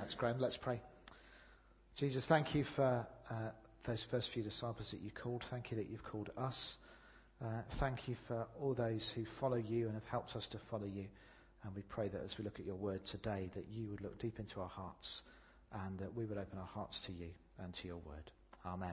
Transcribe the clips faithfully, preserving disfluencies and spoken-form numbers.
Thanks, Graham. Let's pray. Jesus, thank you for uh, those first few disciples that you called. Thank you that you've called us. Uh, thank you for all those who follow you and have helped us to follow you. And we pray that as we look at your word today, that you would look deep into our hearts and that we would open our hearts to you and to your word. Amen.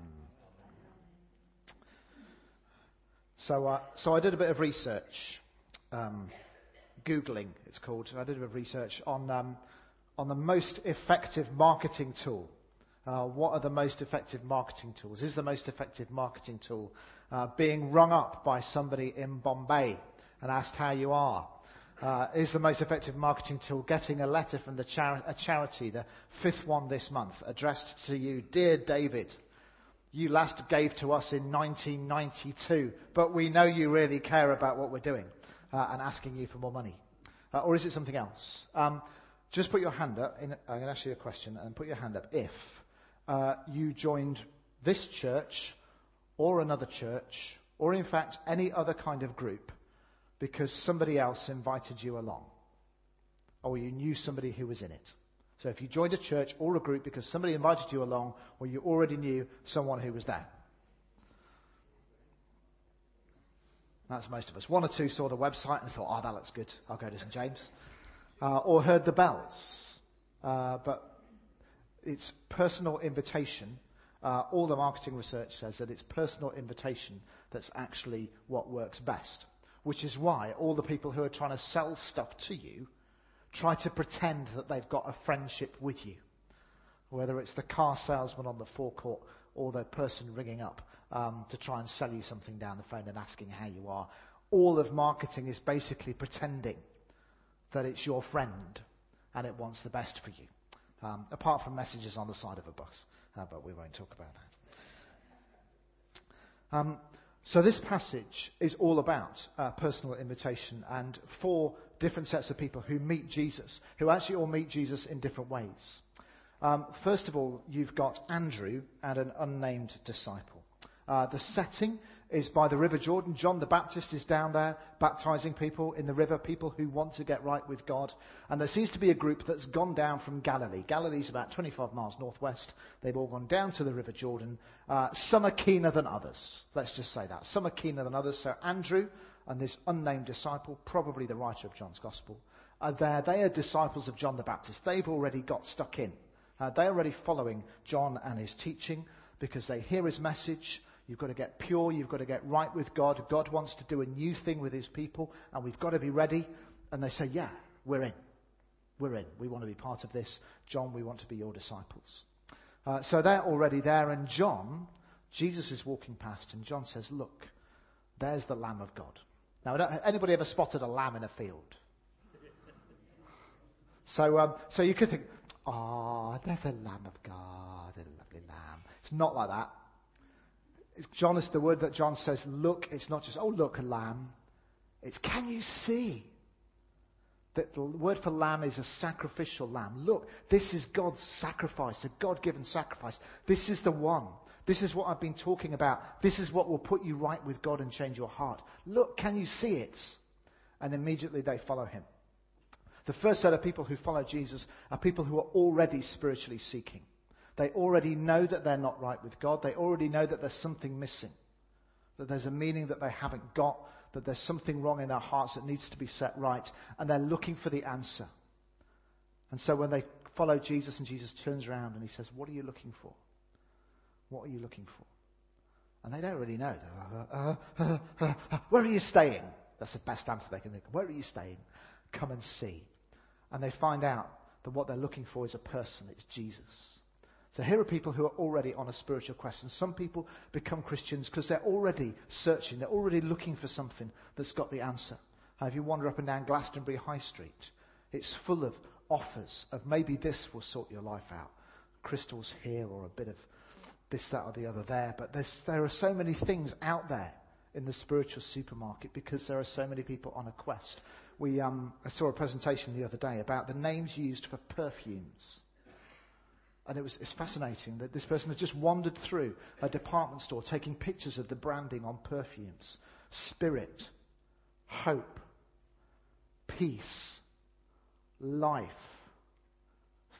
So, uh, so I did a bit of research, um, Googling it's called. I did a bit of research on um, on the most effective marketing tool. Uh, what are the most effective marketing tools? Is the most effective marketing tool uh, being rung up by somebody in Bombay and asked how you are? Uh, is the most effective marketing tool getting a letter from the chari- a charity, the fifth one this month, addressed to you, Dear David, you last gave to us in nineteen ninety-two, but we know you really care about what we're doing, uh, and asking you for more money. Uh, or is it something else? Um, just put your hand up. In, I'm going to ask you a question, and put your hand up if uh, you joined this church or another church, or in fact any other kind of group, because somebody else invited you along, or you knew somebody who was in it. So if you joined a church or a group because somebody invited you along, or you already knew someone who was there. That's most of us. One or two saw the website and thought, oh, that looks good, I'll go to Saint James. Uh, or heard the bells. Uh, but it's personal invitation. Uh, all the marketing research says that it's personal invitation that's actually what works best. Which is why all the people who are trying to sell stuff to you try to pretend that they've got a friendship with you. Whether it's the car salesman on the forecourt or the person ringing up um, to try and sell you something down the phone and asking how you are. All of marketing is basically pretending that it's your friend and it wants the best for you. Um, apart from messages on the side of a bus. Uh, but we won't talk about that. Um, So this passage is all about uh, personal invitation and four different sets of people who meet Jesus, who actually all meet Jesus in different ways. Um, first of all, you've got Andrew and an unnamed disciple. Uh, the setting is by the River Jordan. John the Baptist is down there baptizing people in the river, people who want to get right with God. And there seems to be a group that's gone down from Galilee. Galilee's about twenty-five miles northwest. They've all gone down to the River Jordan. Uh, some are keener than others. Let's just say that. Some are keener than others. So Andrew and this unnamed disciple, probably the writer of John's Gospel, are there. They are disciples of John the Baptist. They've already got stuck in. Uh, they're already following John and his teaching because they hear his message. You've got to get pure, you've got to get right with God. God wants to do a new thing with his people, and we've got to be ready. And they say, yeah, we're in. We're in. We want to be part of this. John, we want to be your disciples. Uh, so they're already there, and John, Jesus is walking past, and John says, look, there's the Lamb of God. Now, anybody ever spotted a lamb in a field? So, um, so you could think, oh, there's the Lamb of God, a lovely lamb. It's not like that. John is the word that John says, look, it's not just, oh, look, a lamb. It's, can you see? That the word for lamb is a sacrificial lamb. Look, this is God's sacrifice, a God-given sacrifice. This is the one. This is what I've been talking about. This is what will put you right with God and change your heart. Look, can you see it? And immediately they follow him. The first set of people who follow Jesus are people who are already spiritually seeking. They already know that they're not right with God. They already know that there's something missing. That there's a meaning that they haven't got. That there's something wrong in their hearts that needs to be set right. And they're looking for the answer. And so when they follow Jesus and Jesus turns around and he says, what are you looking for? What are you looking for? And they don't really know. Uh, uh, uh, uh, uh, where are you staying? That's the best answer they can think of. Where are you staying? Come and see. And they find out that what they're looking for is a person. It's Jesus. So here are people who are already on a spiritual quest. And some people become Christians because they're already searching. They're already looking for something that's got the answer. If you wander up and down Glastonbury High Street, it's full of offers of maybe this will sort your life out. Crystals here or a bit of this, that or the other there. But there's, there are so many things out there in the spiritual supermarket because there are so many people on a quest. We um, I saw a presentation the other day about the names used for perfumes. And it was it's fascinating that this person had just wandered through a department store taking pictures of the branding on perfumes. Spirit, hope, peace, life. It's like,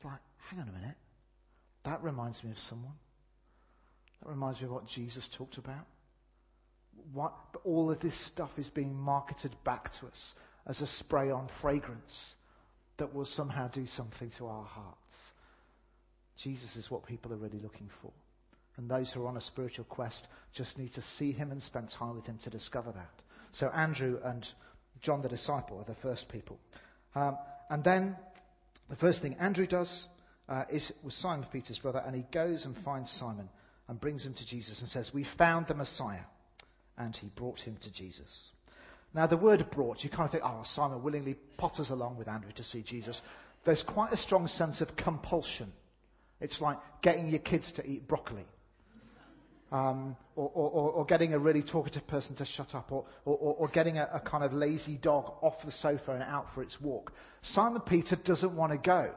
hang on a minute. That reminds me of someone. That reminds me of what Jesus talked about. What, but all of this stuff is being marketed back to us as a spray-on fragrance that will somehow do something to our hearts. Jesus is what people are really looking for. And those who are on a spiritual quest just need to see him and spend time with him to discover that. So Andrew and John the disciple are the first people. Um, and then the first thing Andrew does uh, is with Simon Peter's brother, and he goes and finds Simon and brings him to Jesus and says, "We found the Messiah." And he brought him to Jesus. Now the word brought, you kind of think, oh, Simon willingly potters along with Andrew to see Jesus. There's quite a strong sense of compulsion. It's like getting your kids to eat broccoli. Um, or, or, or getting a really talkative person to shut up, or, or, or getting a, a kind of lazy dog off the sofa and out for its walk. Simon Peter doesn't want to go.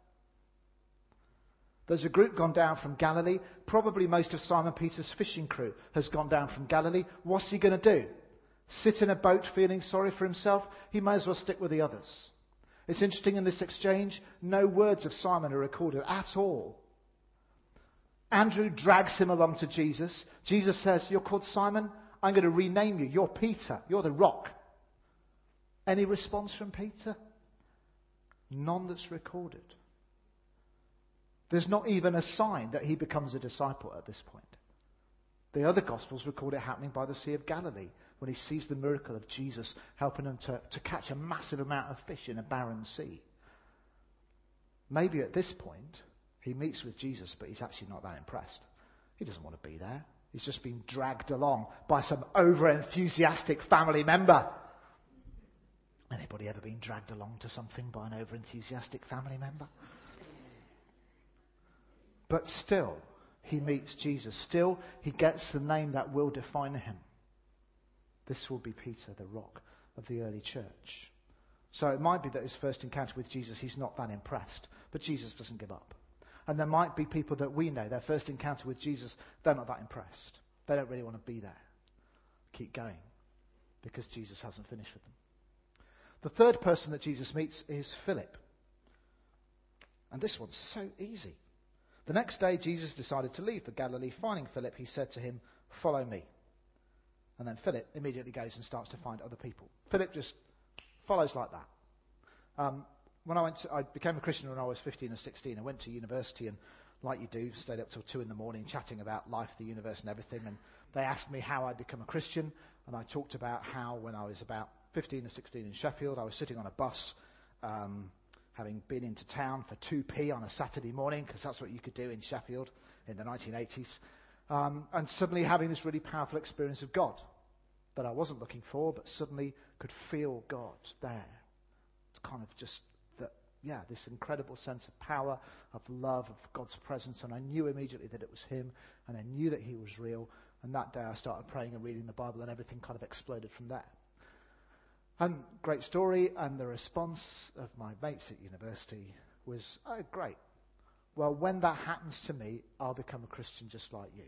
There's a group gone down from Galilee. Probably most of Simon Peter's fishing crew has gone down from Galilee. What's he going to do? Sit in a boat feeling sorry for himself? He may as well stick with the others. It's interesting in this exchange, no words of Simon are recorded at all. Andrew drags him along to Jesus. Jesus says, "You're called Simon. I'm going to rename you. You're Peter. You're the rock." Any response from Peter? None that's recorded. There's not even a sign that he becomes a disciple at this point. The other Gospels record it happening by the Sea of Galilee, when he sees the miracle of Jesus helping him to, to catch a massive amount of fish in a barren sea. Maybe at this point, he meets with Jesus, but he's actually not that impressed. He doesn't want to be there. He's just been dragged along by some over-enthusiastic family member. Anybody ever been dragged along to something by an over-enthusiastic family member? But still, he meets Jesus. Still, he gets the name that will define him. This will be Peter, the rock of the early church. So it might be that his first encounter with Jesus, he's not that impressed. But Jesus doesn't give up. And there might be people that we know, their first encounter with Jesus, they're not that impressed. They don't really want to be there. Keep going. Because Jesus hasn't finished with them. The third person that Jesus meets is Philip. And this one's so easy. The next day, Jesus decided to leave for Galilee. Finding Philip, he said to him, "Follow me." And then Philip immediately goes and starts to find other people. Philip just follows like that. Um, when I went, to, I became a Christian when I was fifteen or sixteen. I went to university, and like you do, stayed up till two in the morning chatting about life, the universe, and everything. And they asked me how I'd become a Christian, and I talked about how when I was about fifteen or sixteen in Sheffield, I was sitting on a bus. Um, having been into town for two p on a Saturday morning, because that's what you could do in Sheffield in the nineteen eighties, um, and suddenly having this really powerful experience of God that I wasn't looking for, but suddenly could feel God there. It's kind of just that, yeah, this incredible sense of power, of love, of God's presence, and I knew immediately that it was him, and I knew that he was real, and that day I started praying and reading the Bible, and everything kind of exploded from there. And great story, and the response of my mates at university was, "Oh, great. Well, when that happens to me, I'll become a Christian just like you."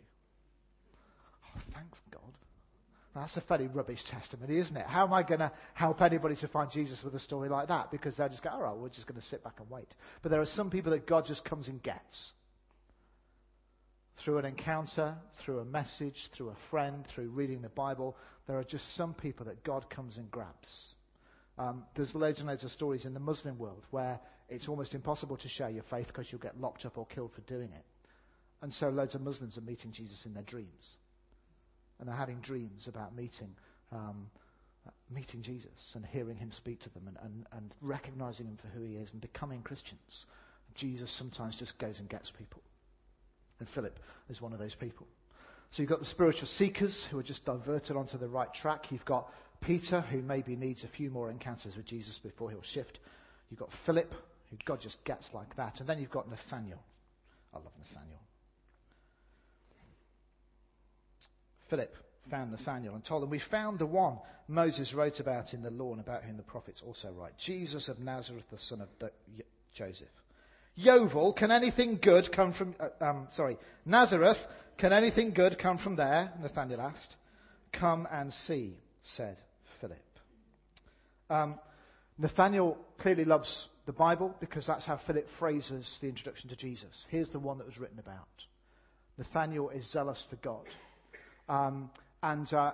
Oh, thanks, God. Now, that's a fairly rubbish testimony, isn't it? How am I going to help anybody to find Jesus with a story like that? Because they'll just go, all right, we're just going to sit back and wait. But there are some people that God just comes and gets. Through an encounter, through a message, through a friend, through reading the Bible, there are just some people that God comes and grabs. Um, there's loads and loads of stories in the Muslim world where it's almost impossible to share your faith because you'll get locked up or killed for doing it. And so loads of Muslims are meeting Jesus in their dreams. And they're having dreams about meeting um, meeting Jesus and hearing him speak to them and, and, and recognizing him for who he is and becoming Christians. Jesus sometimes just goes and gets people. And Philip is one of those people. So you've got the spiritual seekers who are just diverted onto the right track. You've got Peter, who maybe needs a few more encounters with Jesus before he'll shift. You've got Philip, who God just gets like that. And then you've got Nathaniel. I love Nathaniel. Philip found Nathaniel and told him, "We found the one Moses wrote about in the law and about whom the prophets also write, Jesus of Nazareth, the son of Do- Joseph." Yeovil, can anything good come from, uh, um, sorry, Nazareth, can anything good come from there? Nathaniel asked. "Come and see," said Philip. Um, Nathaniel clearly loves the Bible because that's how Philip phrases the introduction to Jesus. Here's the one that was written about. Nathanael is zealous for God. Um, and uh,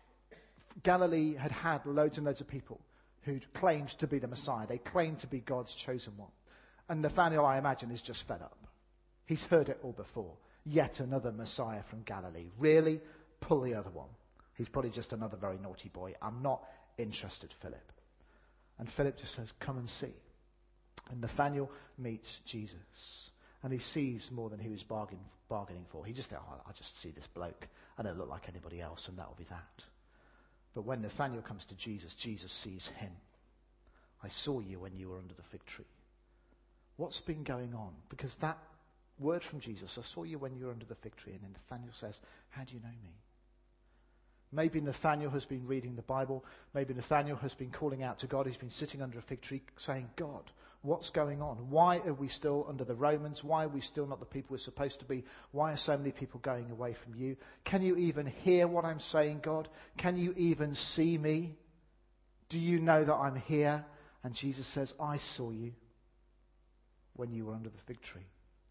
Galilee had had loads and loads of people who'd claimed to be the Messiah. They claimed to be God's chosen one. And Nathanael, I imagine, is just fed up. He's heard it all before. Yet another Messiah from Galilee. Really? Pull the other one. He's probably just another very naughty boy. I'm not interested, Philip. And Philip just says, come and see. And Nathanael meets Jesus. And he sees more than he was bargain, bargaining for. He just thought, oh, I'll just see this bloke. I don't look like anybody else, and that'll be that. But when Nathanael comes to Jesus, Jesus sees him. I saw you when you were under the fig tree. What's been going on? Because that word from Jesus, I saw you when you were under the fig tree. And then Nathanael says, how do you know me? Maybe Nathanael has been reading the Bible. Maybe Nathanael has been calling out to God. He's been sitting under a fig tree saying, God, what's going on? Why are we still under the Romans? Why are we still not the people we're supposed to be? Why are so many people going away from you? Can you even hear what I'm saying, God? Can you even see me? Do you know that I'm here? And Jesus says, I saw you when you were under the fig tree.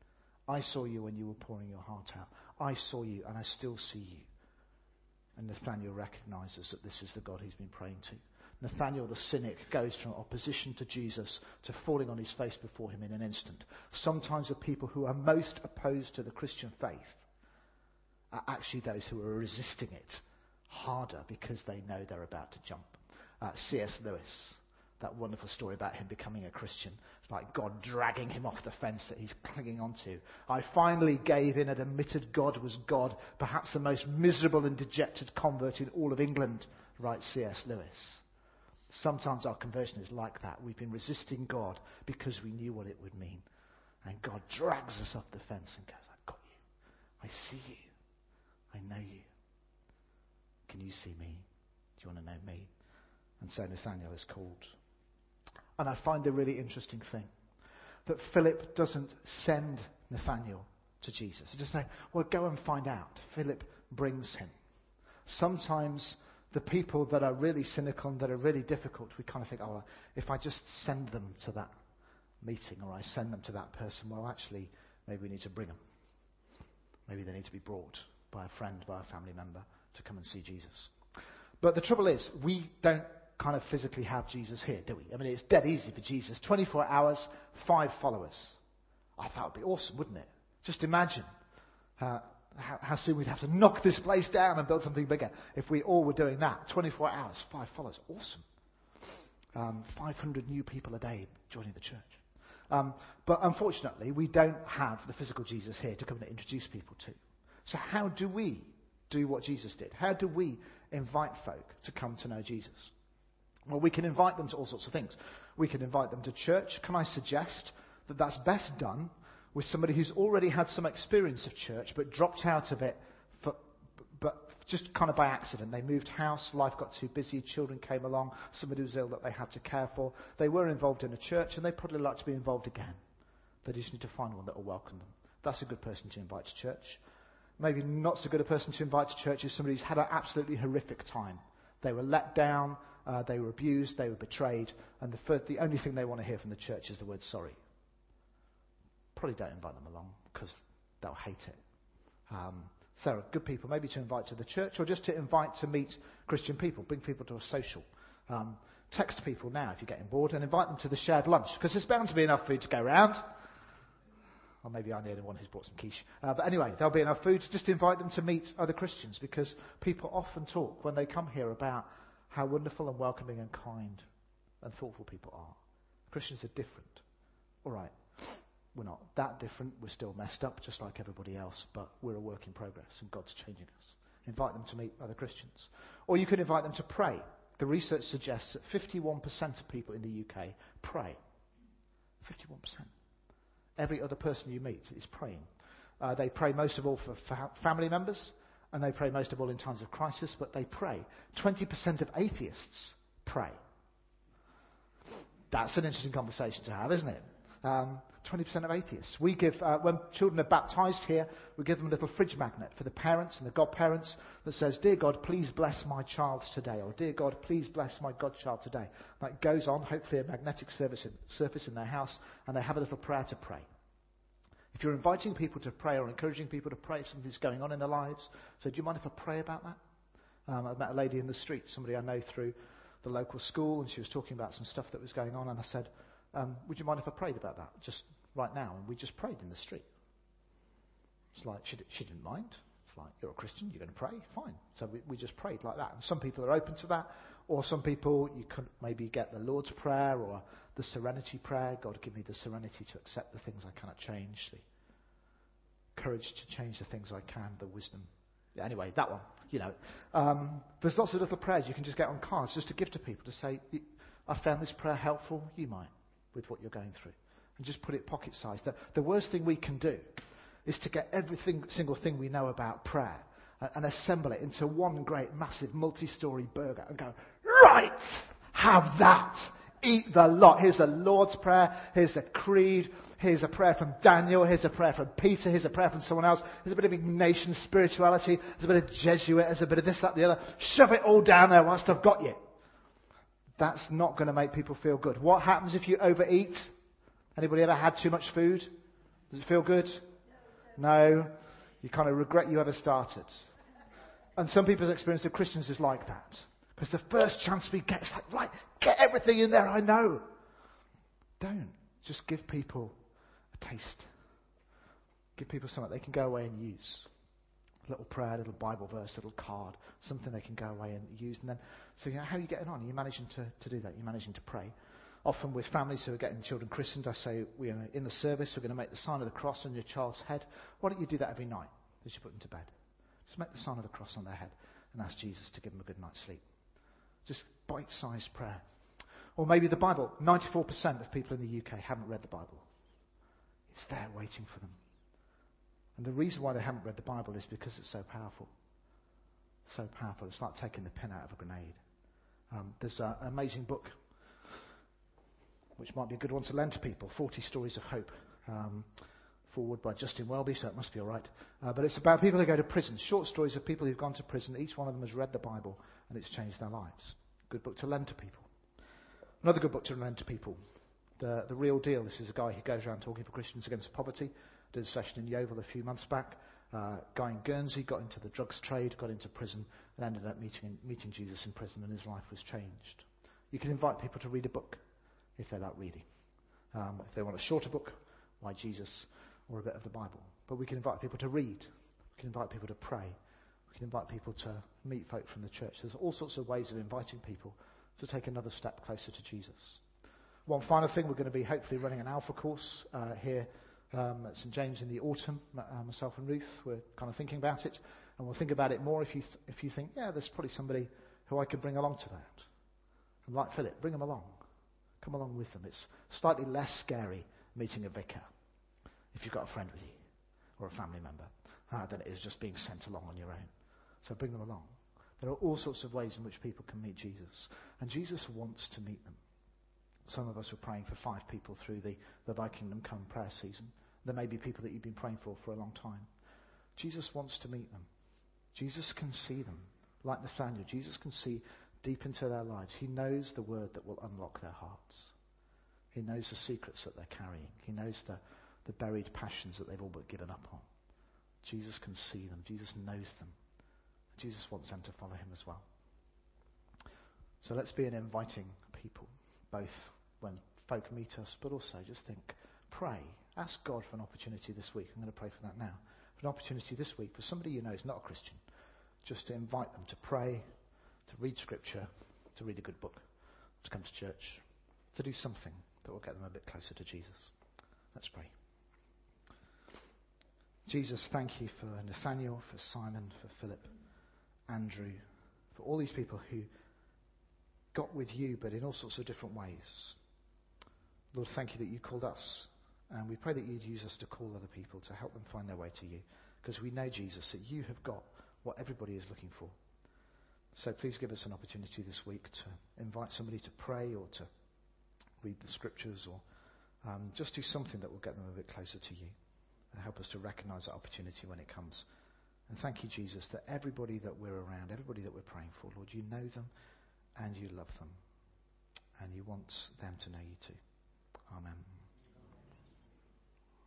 I saw you when you were pouring your heart out. I saw you and I still see you. And Nathanael recognizes that this is the God he's been praying to. Nathanael the cynic goes from opposition to Jesus to falling on his face before him in an instant. Sometimes the people who are most opposed to the Christian faith are actually those who are resisting it harder because they know they're about to jump. Uh, C S Lewis, that wonderful story about him becoming a Christian. It's like God dragging him off the fence that he's clinging onto. I finally gave in and admitted God was God, perhaps the most miserable and dejected convert in all of England, writes C S Lewis. Sometimes our conversion is like that. We've been resisting God because we knew what it would mean. And God drags us off the fence and goes, I've got you. I see you. I know you. Can you see me? Do you want to know me? And so Nathanael is called. And I find the really interesting thing that Philip doesn't send Nathanael to Jesus. He doesn't say, well, go and find out. Philip brings him. Sometimes the people that are really cynical and that are really difficult, we kind of think, oh, well, if I just send them to that meeting or I send them to that person, well, actually, maybe we need to bring them. Maybe they need to be brought by a friend, by a family member to come and see Jesus. But the trouble is, we don't kind of physically have Jesus here, do we? I mean, it's dead easy for Jesus. twenty-four hours, five followers. I thought it would be awesome, wouldn't it? Just imagine uh, how, how soon we'd have to knock this place down and build something bigger if we all were doing that. twenty-four hours, five followers. Awesome. Um, five hundred new people a day joining the church. Um, but unfortunately, we don't have the physical Jesus here to come and introduce people to. So how do we do what Jesus did? How do we invite folk to come to know Jesus? Well, we can invite them to all sorts of things. We can invite them to church. Can I suggest that that's best done with somebody who's already had some experience of church but dropped out of it for, but just kind of by accident. They moved house, life got too busy, children came along, somebody was ill that they had to care for. They were involved in a church and they'd probably like to be involved again. They just need to find one that will welcome them. That's a good person to invite to church. Maybe not so good a person to invite to church is somebody who's had an absolutely horrific time. They were let down, uh, they were abused, they were betrayed, and the, first, the only thing they want to hear from the church is the word sorry. Probably don't invite them along because they'll hate it. Um, so good people maybe to invite to the church or just to invite to meet Christian people, bring people to a social. Um, text people now if you're getting bored and invite them to the shared lunch because there's bound to be enough food to go around. Or maybe I'm the only one who's brought some quiche. Uh, but anyway, there'll be enough food. Just invite them to meet other Christians because people often talk when they come here about how wonderful and welcoming and kind and thoughtful people are. Christians are different. All right, we're not that different. We're still messed up just like everybody else, but we're a work in progress and God's changing us. Invite them to meet other Christians. Or you can invite them to pray. The research suggests that fifty-one percent of people in the U K pray. fifty-one percent. Every other person you meet is praying. Uh, they pray most of all for fa- family members, and they pray most of all in times of crisis, but they pray. twenty percent of atheists pray. That's an interesting conversation to have, isn't it? Um, twenty percent of atheists. We give, uh, when children are baptized here, we give them a little fridge magnet for the parents and the godparents that says, "Dear God, please bless my child today," or "Dear God, please bless my godchild today." That goes on, hopefully a magnetic surface in, surface in their house, and they have a little prayer to pray. If you're inviting people to pray or encouraging people to pray if something's going on in their lives, so do you mind if I pray about that? Um, I met a lady in the street, somebody I know through the local school, and she was talking about some stuff that was going on, and I said, um, would you mind if I prayed about that just right now? And we just prayed in the street. It's like, she, she didn't mind. It's like, you're a Christian, you're going to pray? Fine. So we, we just prayed like that. And some people are open to that, or some people, you could maybe get the Lord's Prayer or the Serenity Prayer. God, give me the serenity to accept the things I cannot change, the courage to change the things I can, the wisdom. Yeah, anyway, that one, you know. Um, there's lots of little prayers you can just get on cards just to give to people to say, I found this prayer helpful, you might, with what you're going through. And just put it pocket-sized. The, the worst thing we can do is to get every single thing we know about prayer and, and assemble it into one great, massive, multi-story burger and go, right, have that. Eat the lot. Here's the Lord's Prayer. Here's the Creed. Here's a prayer from Daniel. Here's a prayer from Peter. Here's a prayer from someone else. Here's a bit of Ignatian spirituality. There's a bit of Jesuit. There's a bit of this, that, the other. Shove it all down there whilst I've got you. That's not going to make people feel good. What happens if you overeat? Anybody ever had too much food? Does it feel good? No. You kind of regret you ever started. And some people's experience of Christians is like that. Because the first chance we get is like, right, get everything in there I know. Don't. Just give people a taste. Give people something they can go away and use. A little prayer, a little Bible verse, a little card, something they can go away and use. And then, so you know, how are you getting on? Are you managing to, to do that? Are you managing to pray? Often with families who are getting children christened, I say, we are in the service, we're going to make the sign of the cross on your child's head. Why don't you do that every night as you put them to bed? Just make the sign of the cross on their head and ask Jesus to give them a good night's sleep. Just bite-sized prayer. Or maybe the Bible. ninety-four percent of people in the U K haven't read the Bible. It's there waiting for them. And the reason why they haven't read the Bible is because it's so powerful. So powerful. It's like taking the pin out of a grenade. Um, there's a, an amazing book, which might be a good one to lend to people, forty Stories of Hope. Um, forward by Justin Welby, so it must be all right. Uh, but it's about people who go to prison. Short stories of people who've gone to prison. Each one of them has read the Bible, and it's changed their lives. Good book to lend to people. Another good book to lend to people, The, the Real Deal. This is a guy who goes around talking for Christians against poverty. Did a session in Yeovil a few months back. Uh, guy in Guernsey got into the drugs trade, got into prison, and ended up meeting, meeting Jesus in prison, and his life was changed. You can invite people to read a book if they like reading. Um, if they want a shorter book, Why Jesus, or a bit of the Bible. But we can invite people to read. We can invite people to pray. We can invite people to meet folk from the church. There's all sorts of ways of inviting people to take another step closer to Jesus. One final thing, we're going to be hopefully running an Alpha course uh, here um, at St James in the autumn. Uh, myself and Ruth, we're kind of thinking about it. And we'll think about it more if you th- if you think, yeah, there's probably somebody who I could bring along to that. And like Philip, bring them along. Come along with them. It's slightly less scary meeting a vicar if you've got a friend with you or a family member uh, than it is just being sent along on your own. So bring them along. There are all sorts of ways in which people can meet Jesus. And Jesus wants to meet them. Some of us were praying for five people through the, the Thy Kingdom Come prayer season. There may be people that you've been praying for for a long time. Jesus wants to meet them. Jesus can see them. Like Nathaniel, Jesus can see deep into their lives. He knows the word that will unlock their hearts. He knows the secrets that they're carrying. He knows the, the buried passions that they've all but given up on. Jesus can see them. Jesus knows them. Jesus wants them to follow him as well. So let's be an inviting people, both when folk meet us, but also just think, pray. Ask God for an opportunity this week. I'm going to pray for that now. For an opportunity this week for somebody you know is not a Christian, just to invite them to pray, to read Scripture, to read a good book, to come to church, to do something that will get them a bit closer to Jesus. Let's pray. Jesus, thank you for Nathaniel, for Simon, for Philip, Andrew, for all these people who got with you, but in all sorts of different ways. Lord, thank you that you called us, and we pray that you'd use us to call other people, to help them find their way to you, because we know, Jesus, that you have got what everybody is looking for. So please give us an opportunity this week to invite somebody to pray or to read the Scriptures or Um, just do something that will get them a bit closer to you and help us to recognize that opportunity when it comes. And thank you, Jesus, that everybody that we're around, everybody that we're praying for, Lord, you know them and you love them and you want them to know you too. Amen.